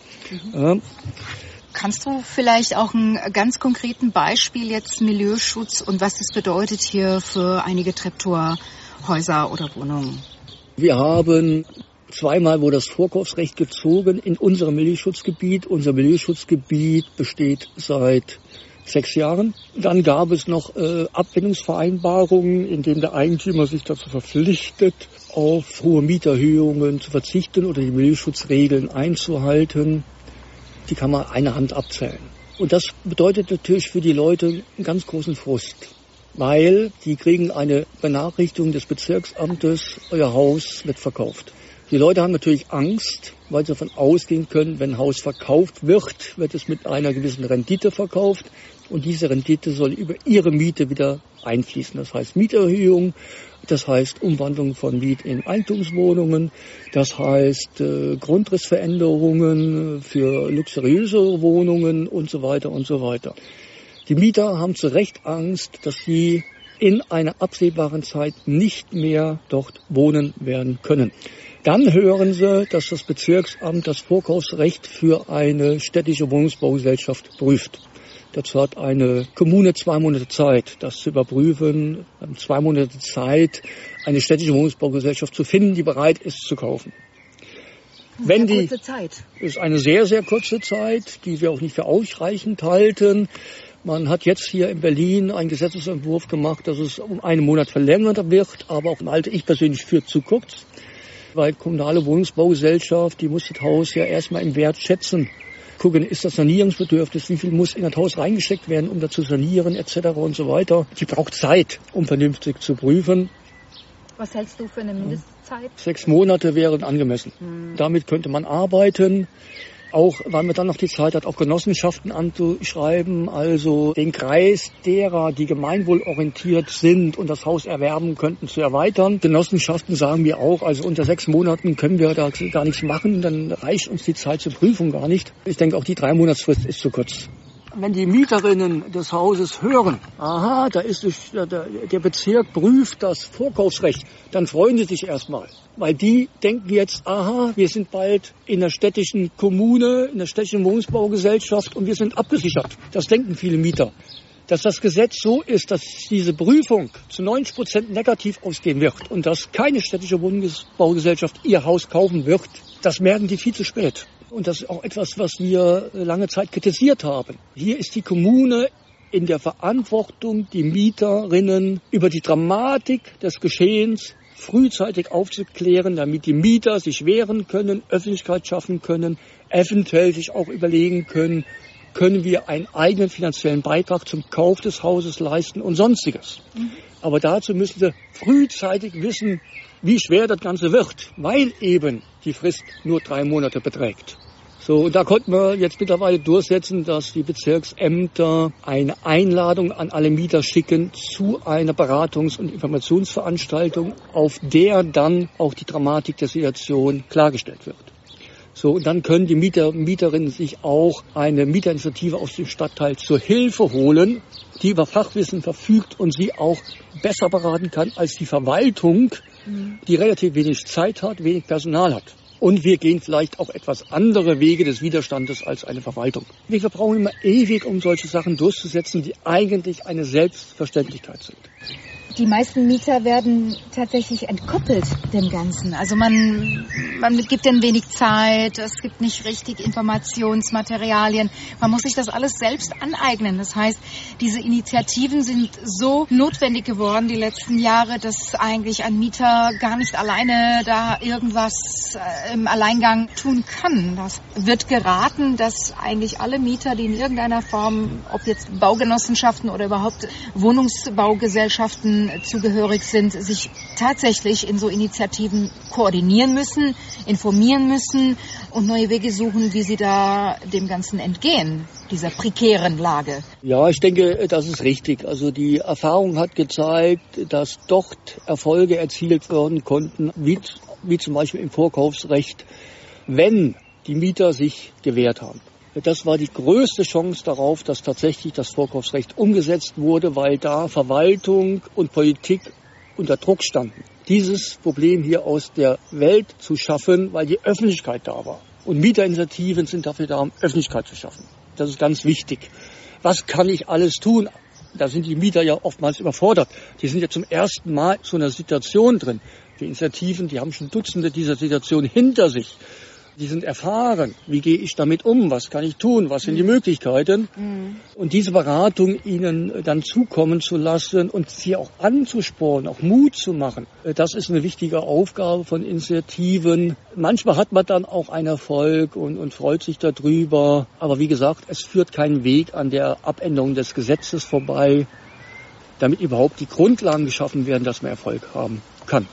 Kannst du vielleicht auch einen ganz konkreten Beispiel jetzt Milieuschutz und was das bedeutet hier für einige Treptower Häuser oder Wohnungen? Wir haben zweimal das Vorkaufsrecht gezogen in unserem Milieuschutzgebiet. Unser Milieuschutzgebiet besteht seit 6 Jahren. Dann gab es noch Abbindungsvereinbarungen, in denen der Eigentümer sich dazu verpflichtet, auf hohe Mieterhöhungen zu verzichten oder die Milieuschutzregeln einzuhalten. Die kann man einer Hand abzählen. Und das bedeutet natürlich für die Leute einen ganz großen Frust, weil die kriegen eine Benachrichtigung des Bezirksamtes, euer Haus wird verkauft. Die Leute haben natürlich Angst, weil sie davon ausgehen können, wenn ein Haus verkauft wird, wird es mit einer gewissen Rendite verkauft und diese Rendite soll über ihre Miete wieder einfließen. Das heißt Mieterhöhung, das heißt Umwandlung von Miet in Eigentumswohnungen, das heißt Grundrissveränderungen für luxuriöse Wohnungen und so weiter und so weiter. Die Mieter haben zu Recht Angst, dass sie in einer absehbaren Zeit nicht mehr dort wohnen werden können. Dann hören sie, dass das Bezirksamt das Vorkaufsrecht für eine städtische Wohnungsbaugesellschaft prüft. Dazu hat eine Kommune 2 Monate Zeit, das zu überprüfen. 2 Monate Zeit, eine städtische Wohnungsbaugesellschaft zu finden, die bereit ist zu kaufen. Wenn die kurze Zeit. Ist eine sehr, sehr kurze Zeit, die wir auch nicht für ausreichend halten. Man hat jetzt hier in Berlin einen Gesetzesentwurf gemacht, dass es um 1 Monat verlängert wird, aber auch halte ich persönlich für zu kurz. Weil kommunale Wohnungsbaugesellschaft, die muss das Haus ja erstmal im Wert schätzen. Gucken, ist das sanierungsbedürftig, wie viel muss in das Haus reingesteckt werden, um das zu sanieren, etc. und so weiter. Die braucht Zeit, um vernünftig zu prüfen. Was hältst du für eine Mindestzeit? 6 Monate wären angemessen. Damit könnte man arbeiten. Auch, weil man dann noch die Zeit hat, auch Genossenschaften anzuschreiben, also den Kreis derer, die gemeinwohlorientiert sind und das Haus erwerben könnten, zu erweitern. Genossenschaften sagen wir auch, also unter 6 Monaten können wir da gar nichts machen, dann reicht uns die Zeit zur Prüfung gar nicht. Ich denke, auch die 3-Monatsfrist ist zu kurz. Wenn die Mieterinnen des Hauses hören, aha, da ist der Bezirk prüft das Vorkaufsrecht, dann freuen sie sich erstmal. Weil die denken jetzt, aha, wir sind bald in der städtischen Kommune, in der städtischen Wohnungsbaugesellschaft und wir sind abgesichert. Das denken viele Mieter. Dass das Gesetz so ist, dass diese Prüfung zu 90% negativ ausgehen wird und dass keine städtische Wohnungsbaugesellschaft ihr Haus kaufen wird, das merken die viel zu spät. Und das ist auch etwas, was wir lange Zeit kritisiert haben. Hier ist die Kommune in der Verantwortung, die Mieterinnen über die Dramatik des Geschehens frühzeitig aufzuklären, damit die Mieter sich wehren können, Öffentlichkeit schaffen können, eventuell sich auch überlegen können, können wir einen eigenen finanziellen Beitrag zum Kauf des Hauses leisten und Sonstiges. Aber dazu müssen sie frühzeitig wissen, wie schwer das Ganze wird, weil eben die Frist nur 3 Monate beträgt. So, und da konnten wir jetzt mittlerweile durchsetzen, dass die Bezirksämter eine Einladung an alle Mieter schicken zu einer Beratungs- und Informationsveranstaltung, auf der dann auch die Dramatik der Situation klargestellt wird. So, und dann können die Mieterinnen sich auch eine Mieterinitiative aus dem Stadtteil zur Hilfe holen, die über Fachwissen verfügt und sie auch besser beraten kann als die Verwaltung, die relativ wenig Zeit hat, wenig Personal hat. Und wir gehen vielleicht auch etwas andere Wege des Widerstandes als eine Verwaltung. Wir brauchen immer ewig, um solche Sachen durchzusetzen, die eigentlich eine Selbstverständlichkeit sind. Die meisten Mieter werden tatsächlich entkoppelt dem Ganzen. Also man gibt denen wenig Zeit, es gibt nicht richtig Informationsmaterialien. Man muss sich das alles selbst aneignen. Das heißt, diese Initiativen sind so notwendig geworden die letzten Jahre, dass eigentlich ein Mieter gar nicht alleine da irgendwas im Alleingang tun kann. Das wird geraten, dass eigentlich alle Mieter, die in irgendeiner Form, ob jetzt Baugenossenschaften oder überhaupt Wohnungsbaugesellschaften Wohnungsbaugesellschaften zugehörig sind, sich tatsächlich in so Initiativen koordinieren müssen, informieren müssen und neue Wege suchen, wie sie da dem Ganzen entgehen, dieser prekären Lage. Ja, ich denke, das ist richtig. Also die Erfahrung hat gezeigt, dass dort Erfolge erzielt werden konnten, wie zum Beispiel im Vorkaufsrecht, wenn die Mieter sich gewehrt haben. Das war die größte Chance darauf, dass tatsächlich das Vorkaufsrecht umgesetzt wurde, weil da Verwaltung und Politik unter Druck standen. Dieses Problem hier aus der Welt zu schaffen, weil die Öffentlichkeit da war. Und Mieterinitiativen sind dafür da, um Öffentlichkeit zu schaffen. Das ist ganz wichtig. Was kann ich alles tun? Da sind die Mieter ja oftmals überfordert. Die sind ja zum ersten Mal in so einer Situation drin. Die Initiativen, die haben schon Dutzende dieser Situationen hinter sich. Die sind erfahren. Wie gehe ich damit um? Was kann ich tun? Was sind die Möglichkeiten? Und diese Beratung ihnen dann zukommen zu lassen und sie auch anzuspornen, auch Mut zu machen, das ist eine wichtige Aufgabe von Initiativen. Manchmal hat man dann auch einen Erfolg und freut sich darüber. Aber wie gesagt, es führt keinen Weg an der Abänderung des Gesetzes vorbei, damit überhaupt die Grundlagen geschaffen werden, dass man Erfolg haben kann.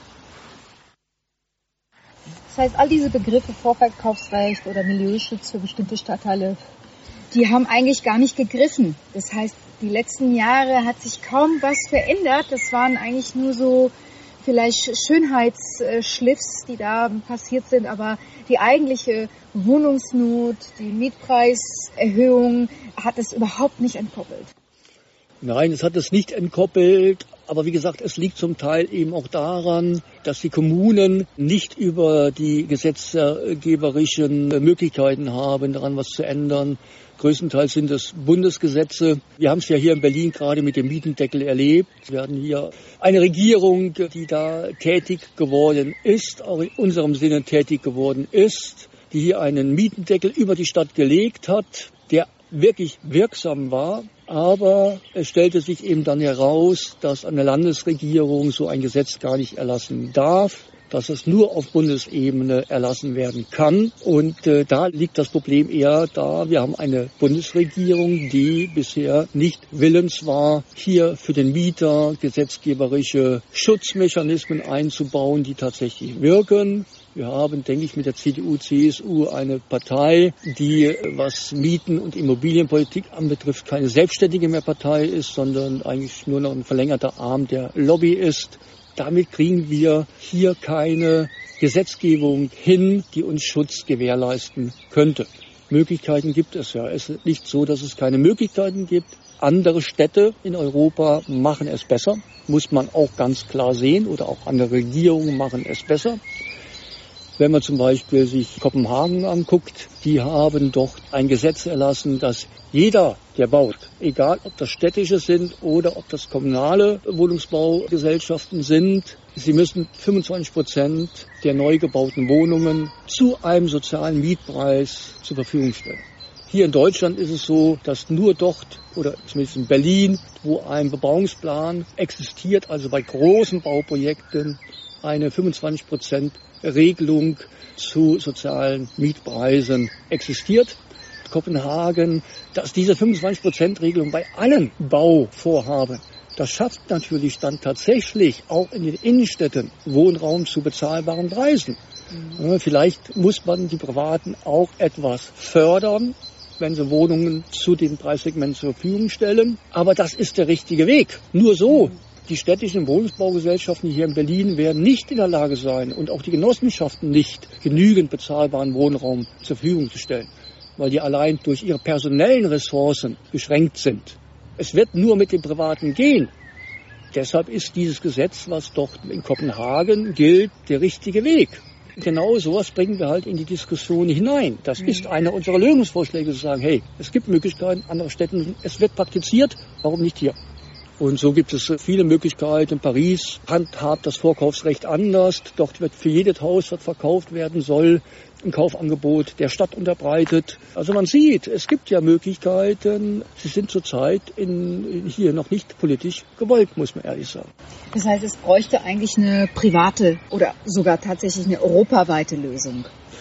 Das heißt, all diese Begriffe Vorverkaufsrecht oder Milieuschutz für bestimmte Stadtteile, die haben eigentlich gar nicht gegriffen. Das heißt, die letzten Jahre hat sich kaum was verändert. Das waren eigentlich nur so vielleicht Schönheitsschliffs, die da passiert sind. Aber die eigentliche Wohnungsnot, die Mietpreiserhöhung hat es überhaupt nicht entkoppelt. Nein, es hat es nicht entkoppelt. Aber wie gesagt, es liegt zum Teil eben auch daran, dass die Kommunen nicht über die gesetzgeberischen Möglichkeiten haben, daran was zu ändern. Größtenteils sind es Bundesgesetze. Wir haben es ja hier in Berlin gerade mit dem Mietendeckel erlebt. Wir hatten hier eine Regierung, die da tätig geworden ist, auch in unserem Sinne tätig geworden ist, die hier einen Mietendeckel über die Stadt gelegt hat, der wirklich wirksam war. Aber es stellte sich eben dann heraus, dass eine Landesregierung so ein Gesetz gar nicht erlassen darf, dass es nur auf Bundesebene erlassen werden kann. Und da liegt das Problem eher da. Wir haben eine Bundesregierung, die bisher nicht willens war, hier für den Mieter gesetzgeberische Schutzmechanismen einzubauen, die tatsächlich wirken. Wir haben, denke ich, mit der CDU, CSU eine Partei, die, was Mieten- und Immobilienpolitik anbetrifft, keine selbstständige mehr Partei ist, sondern eigentlich nur noch ein verlängerter Arm der Lobby ist. Damit kriegen wir hier keine Gesetzgebung hin, die uns Schutz gewährleisten könnte. Möglichkeiten gibt es ja. Es ist nicht so, dass es keine Möglichkeiten gibt. Andere Städte in Europa machen es besser, muss man auch ganz klar sehen, oder auch andere Regierungen machen es besser. Wenn man zum Beispiel sich Kopenhagen anguckt, die haben dort ein Gesetz erlassen, dass jeder, der baut, egal ob das städtische sind oder ob das kommunale Wohnungsbaugesellschaften sind, sie müssen 25% der neu gebauten Wohnungen zu einem sozialen Mietpreis zur Verfügung stellen. Hier in Deutschland ist es so, dass nur dort, oder zumindest in Berlin, wo ein Bebauungsplan existiert, also bei großen Bauprojekten, eine 25% Regelung zu sozialen Mietpreisen existiert. Kopenhagen, dass diese 25%-Regelung bei allen Bauvorhaben, das schafft natürlich dann tatsächlich auch in den Innenstädten Wohnraum zu bezahlbaren Preisen. Vielleicht muss man die Privaten auch etwas fördern, wenn sie Wohnungen zu den Preissegmenten zur Verfügung stellen. Aber das ist der richtige Weg. Nur so. Die städtischen Wohnungsbaugesellschaften hier in Berlin werden nicht in der Lage sein und auch die Genossenschaften nicht, genügend bezahlbaren Wohnraum zur Verfügung zu stellen, weil die allein durch ihre personellen Ressourcen beschränkt sind. Es wird nur mit den Privaten gehen. Deshalb ist dieses Gesetz, was dort in Kopenhagen gilt, der richtige Weg. Genau sowas bringen wir halt in die Diskussion hinein. Das ist einer unserer Lösungsvorschläge, zu sagen, hey, es gibt Möglichkeiten, andere Städten, es wird praktiziert, warum nicht hier? Und so gibt es viele Möglichkeiten. In Paris handhabt das Vorkaufsrecht anders. Dort wird für jedes Haus, was verkauft werden soll, ein Kaufangebot der Stadt unterbreitet. Also man sieht, es gibt ja Möglichkeiten. Sie sind zurzeit hier noch nicht politisch gewollt, muss man ehrlich sagen. Das heißt, es bräuchte eigentlich eine private oder sogar tatsächlich eine europaweite Lösung.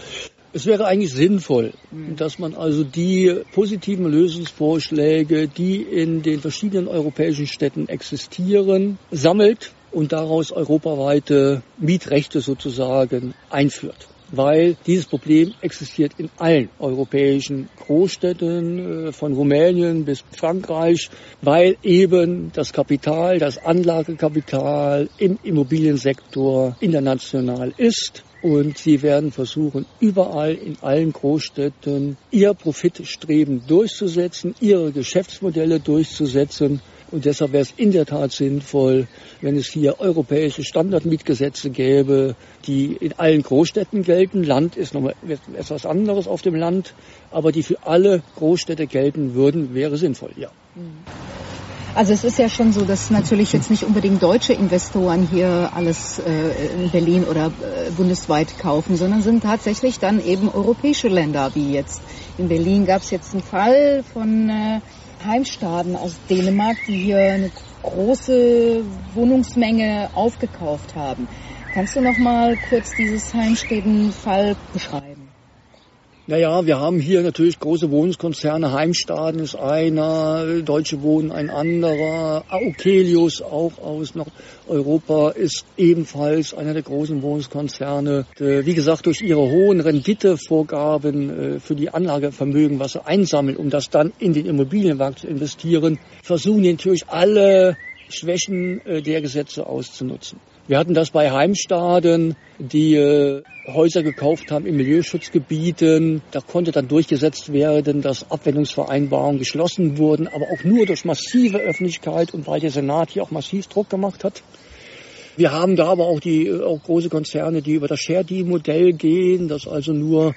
Es wäre eigentlich sinnvoll, dass man also die positiven Lösungsvorschläge, die in den verschiedenen europäischen Städten existieren, sammelt und daraus europaweite Mietrechte sozusagen einführt. Weil dieses Problem existiert in allen europäischen Großstädten, von Rumänien bis Frankreich, weil eben das Kapital, das Anlagekapital im Immobiliensektor international ist. Und sie werden versuchen, überall in allen Großstädten ihr Profitstreben durchzusetzen, ihre Geschäftsmodelle durchzusetzen. Und deshalb wäre es in der Tat sinnvoll, wenn es hier europäische Standardmietgesetze gäbe, die in allen Großstädten gelten. Land ist nochmal etwas anderes auf dem Land, aber die für alle Großstädte gelten würden, wäre sinnvoll, ja. Also es ist ja schon so, dass natürlich jetzt nicht unbedingt deutsche Investoren hier alles in Berlin oder bundesweit kaufen, sondern sind tatsächlich dann eben europäische Länder, wie jetzt in Berlin gab es jetzt einen Fall von Heimstaden aus Dänemark, die hier eine große Wohnungsmenge aufgekauft haben. Kannst du noch mal kurz dieses Heimstäden-Fall beschreiben? Naja, wir haben hier natürlich große Wohnungskonzerne. Heimstaden ist einer, Deutsche Wohnen ein anderer. Aukelius, auch aus Nordeuropa, ist ebenfalls einer der großen Wohnungskonzerne. Wie gesagt, durch ihre hohen Renditevorgaben für die Anlagevermögen, was sie einsammeln, um das dann in den Immobilienmarkt zu investieren, versuchen die natürlich alle Schwächen der Gesetze auszunutzen. Wir hatten das bei Heimstaden, die Häuser gekauft haben in Milieuschutzgebieten. Da konnte dann durchgesetzt werden, dass Abwendungsvereinbarungen geschlossen wurden, aber auch nur durch massive Öffentlichkeit und weil der Senat hier auch massiv Druck gemacht hat. Wir haben da aber auch große Konzerne, die über das Share-Deal-Modell gehen, dass also nur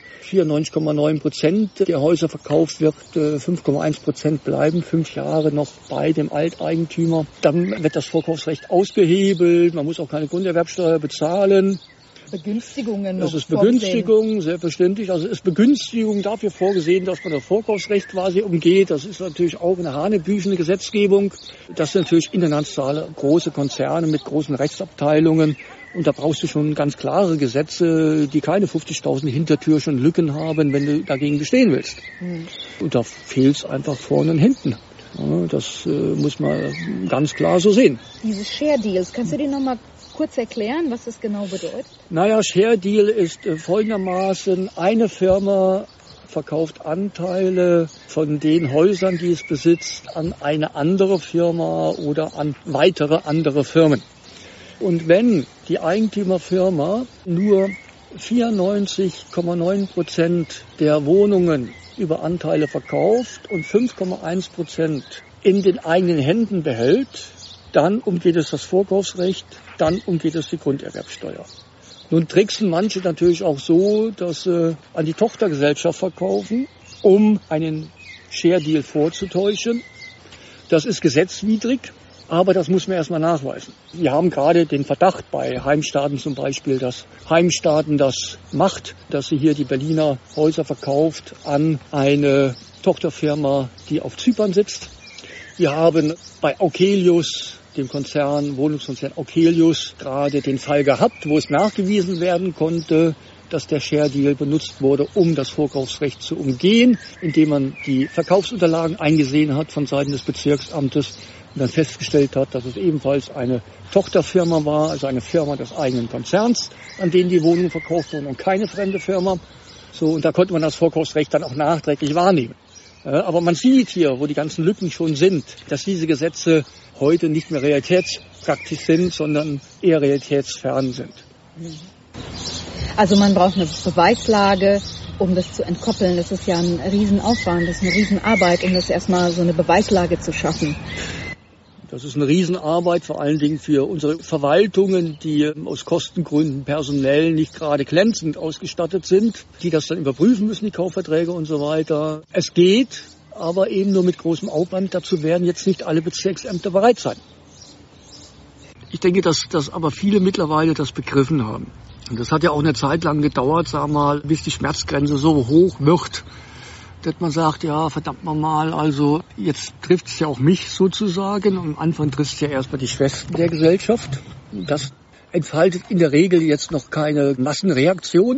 94,9% der Häuser verkauft wird, 5,1% bleiben 5 Jahre noch bei dem Alteigentümer. Dann wird das Vorkaufsrecht ausgehebelt, man muss auch keine Grunderwerbsteuer bezahlen. Begünstigungen noch. Das ist Begünstigung, selbstverständlich. Also ist Begünstigung dafür vorgesehen, dass man das Vorkaufsrecht quasi umgeht. Das ist natürlich auch eine hanebüchene Gesetzgebung. Das sind natürlich internationale große Konzerne mit großen Rechtsabteilungen. Und da brauchst du schon ganz klare Gesetze, die keine 50.000 Hintertürchen Lücken haben, wenn du dagegen bestehen willst. Und da fehlt es einfach vorne und hinten. Ja, das muss man ganz klar so sehen. Diese Share Deals, kannst du die nochmal kurz erklären, was das genau bedeutet? Naja, Share Deal ist folgendermaßen: Eine Firma verkauft Anteile von den Häusern, die es besitzt, an eine andere Firma oder an weitere andere Firmen. Und wenn die Eigentümerfirma nur 94,9% der Wohnungen über Anteile verkauft und 5,1% in den eigenen Händen behält, dann umgeht es das Vorkaufsrecht, dann umgeht es die Grunderwerbsteuer. Nun tricksen manche natürlich auch so, dass sie an die Tochtergesellschaft verkaufen, um einen Share-Deal vorzutäuschen. Das ist gesetzwidrig, aber das muss man erstmal nachweisen. Wir haben gerade den Verdacht bei Heimstaden zum Beispiel, dass Heimstaden das macht, dass sie hier die Berliner Häuser verkauft an eine Tochterfirma, die auf Zypern sitzt. Wir haben bei Aukelius, dem Wohnungskonzern Aukelius, gerade den Fall gehabt, wo es nachgewiesen werden konnte, dass der Share-Deal benutzt wurde, um das Vorkaufsrecht zu umgehen, indem man die Verkaufsunterlagen eingesehen hat von Seiten des Bezirksamtes und dann festgestellt hat, dass es ebenfalls eine Tochterfirma war, also eine Firma des eigenen Konzerns, an denen die Wohnungen verkauft wurden und keine fremde Firma. So, und da konnte man das Vorkaufsrecht dann auch nachträglich wahrnehmen. Aber man sieht hier, wo die ganzen Lücken schon sind, dass diese Gesetze heute nicht mehr realitätspraktisch sind, sondern eher realitätsfern sind. Also man braucht eine Beweislage, um das zu entkoppeln. Das ist ja ein Riesenaufwand, das ist eine Riesenarbeit, um das erstmal so eine Beweislage zu schaffen. Das ist eine Riesenarbeit, vor allen Dingen für unsere Verwaltungen, die aus Kostengründen personell nicht gerade glänzend ausgestattet sind, die das dann überprüfen müssen, die Kaufverträge und so weiter. Es geht, aber eben nur mit großem Aufwand. Dazu werden jetzt nicht alle Bezirksämter bereit sein. Ich denke, dass aber viele mittlerweile das begriffen haben. Und das hat ja auch eine Zeit lang gedauert, sagen wir mal, bis die Schmerzgrenze so hoch wird, dass man sagt, ja, verdammt mal, also jetzt trifft es ja auch mich sozusagen. Am Anfang trifft es ja erstmal die Schwächsten der Gesellschaft. Das entfaltet in der Regel jetzt noch keine Massenreaktion.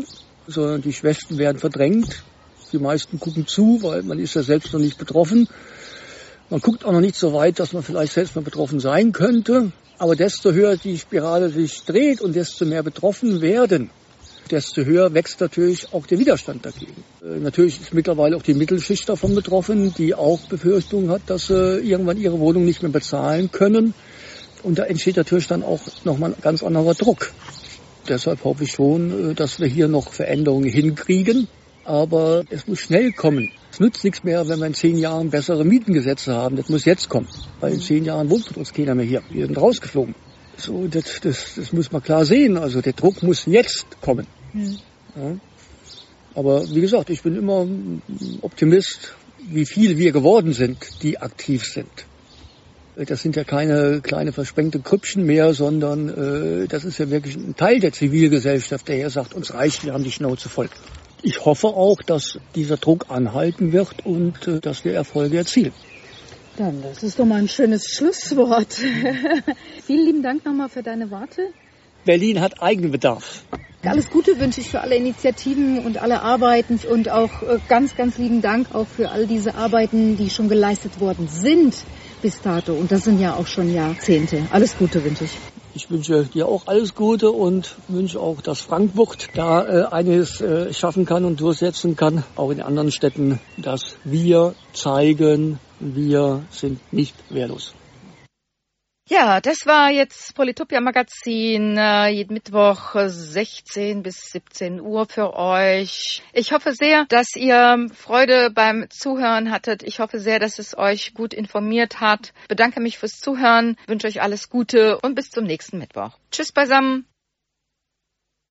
sondern die Schwächsten werden verdrängt. Die meisten gucken zu, weil man ist ja selbst noch nicht betroffen. Man guckt auch noch nicht so weit, dass man vielleicht selbst mal betroffen sein könnte. Aber desto höher die Spirale sich dreht und desto mehr betroffen werden, desto höher wächst natürlich auch der Widerstand dagegen. Natürlich ist mittlerweile auch die Mittelschicht davon betroffen, die auch Befürchtungen hat, dass sie irgendwann ihre Wohnung nicht mehr bezahlen können. Und da entsteht natürlich dann auch nochmal ein ganz anderer Druck. Deshalb hoffe ich schon, dass wir hier noch Veränderungen hinkriegen. Aber es muss schnell kommen. Es nützt nichts mehr, wenn wir in 10 Jahren bessere Mietengesetze haben. Das muss jetzt kommen. Weil in 10 Jahren wohnt mit uns keiner mehr hier. Wir sind rausgeflogen. So, das muss man klar sehen. Also der Druck muss jetzt kommen. Ja. Aber wie gesagt, ich bin immer Optimist, wie viele wir geworden sind, die aktiv sind. Das sind ja keine kleine versprengte Krüppchen mehr, sondern das ist ja wirklich ein Teil der Zivilgesellschaft, der hier sagt, uns reicht, wir haben die Schnauze voll. Ich hoffe auch, dass dieser Druck anhalten wird und dass wir Erfolge erzielen. Dann, das ist doch mal ein schönes Schlusswort. Vielen lieben Dank nochmal für deine Worte. Berlin hat Eigenbedarf. Alles Gute wünsche ich für alle Initiativen und alle Arbeiten und auch ganz, ganz lieben Dank auch für all diese Arbeiten, die schon geleistet worden sind bis dato. Und das sind ja auch schon Jahrzehnte. Alles Gute wünsche ich. Ich wünsche dir auch alles Gute und wünsche auch, dass Frankfurt da einiges schaffen kann und durchsetzen kann, auch in anderen Städten, dass wir zeigen, wir sind nicht wehrlos. Ja, das war jetzt Polytopia Magazin, jeden Mittwoch 16 bis 17 Uhr für euch. Ich hoffe sehr, dass ihr Freude beim Zuhören hattet. Ich hoffe sehr, dass es euch gut informiert hat. Bedanke mich fürs Zuhören, wünsche euch alles Gute und bis zum nächsten Mittwoch. Tschüss beisammen.